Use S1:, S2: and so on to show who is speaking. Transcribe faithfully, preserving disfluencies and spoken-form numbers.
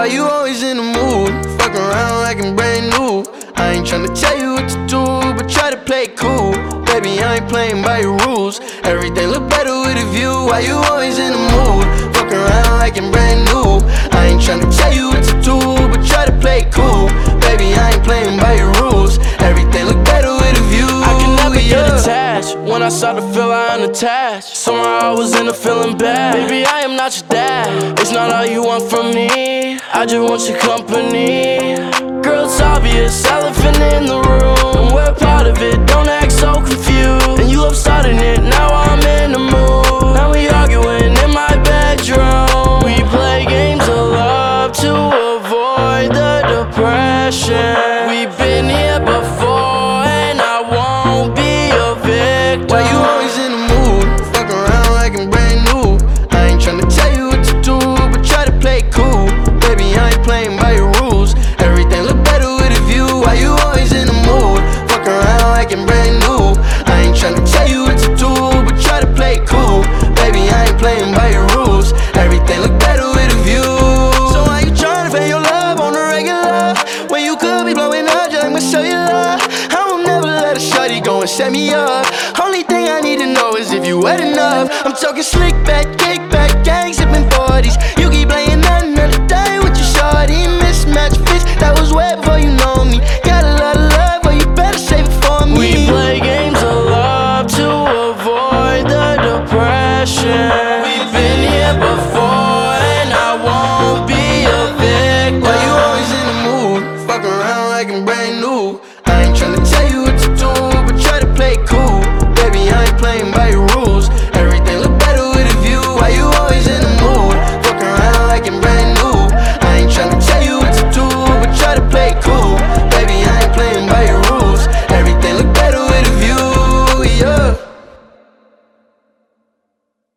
S1: Why you always in the mood? Fuck around like I'm brand new. I ain't tryna tell you what to do, but try to play it cool. Baby, I ain't playing by your rules. Everything look better with a view. Why you always in the mood? Fuck around like I'm brand new. I ain't tryna tell you what to do, but try to play it cool. Baby, I ain't playing by your rules. Everything look better with a view.
S2: I can never
S1: yeah.
S2: get attached. When I start to feel I unattached, somehow I was in a feeling bad. Baby, I am not your dad. It's not all you want from me. I just want your company. Girl, it's obvious, elephant in the room, and we're part of it. Don't act so confused. And you love starting it. Now I'm in the mood. Now we arguing in my bedroom. We play games of love to avoid the depression. We've been here before, and I won't be a victim.
S1: Why you always in the mood? Fuck around like I'm brand new. I ain't tryna tell you what to do, but try to play it cool. Baby, I ain't playing by your rules. Everything look better with a view. Why you always in the mood? Fuck around like I'm brand new. I ain't tryna tell you what to do, but try to play it cool. Baby, I ain't playing by your rules. Everything look better with a view. So why you tryna fake your love on the regular, when you could be blowing up just like my cellular? I will never let a shawty go and set me up. Only thing I need to know is if you wet enough. I'm talking slick back, kick back, gang sipping forties. You keep playing another day with your shawty. Mismatch fits, that was way